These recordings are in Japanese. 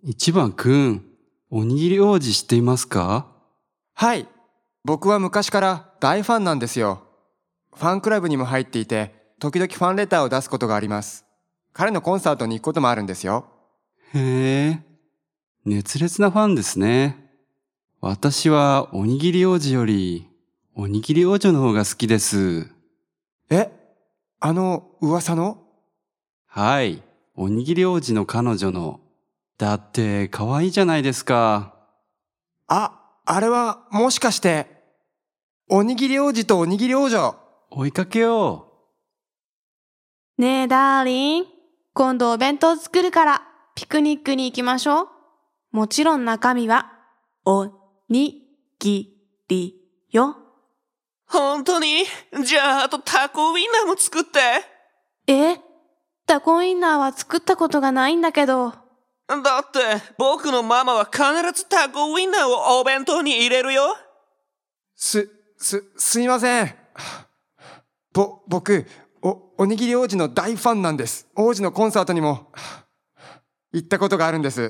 一番くん、おにぎり王子知っていますか？ はい。僕は昔から大ファンなんですよ。ファンクラブにも入っていて、時々ファンレターを出すことがあります。彼のコンサートに行くこともあるんですよ。 へえ、熱烈なファンですね。私はおにぎり王子より、おにぎり王女の方が好きです。 え、噂の？ はい、おにぎり王子の彼女の。だって可愛いじゃないですか。 あれはもしかして、おにぎり王子とおにぎり王女。 追いかけよねえ、ダーリン。今度お弁当作るからピクニックに行きましょう。もちろん中身はおにぎりよ。 本当に？じゃあ、あとタコウインナーも作って。 タコウインナーは作ったことがないんだけど。 だって、僕のママは必ずタコウインナーをお弁当に入れるよ。 すいません。僕、おにぎり王子の大ファンなんです。王子のコンサートにも行ったことがあるんです。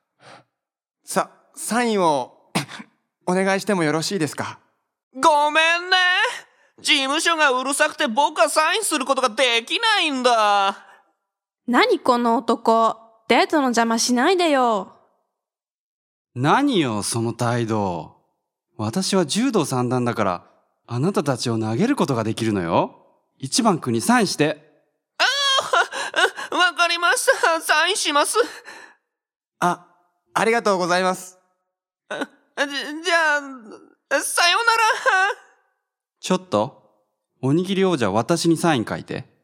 サインをお願いしてもよろしいですか？ ごめんね。事務所がうるさくて僕はサインすることができないんだ。 何この男。デートの邪魔しないでよ。 何よその態度。私は柔道三段だから、あなたたちを投げることができるのよ。一番くんにサインして。 わかりました。サインします。 ありがとうございます。 じゃあ、さようなら。 ちょっと、おにぎり王者私にサイン書いて。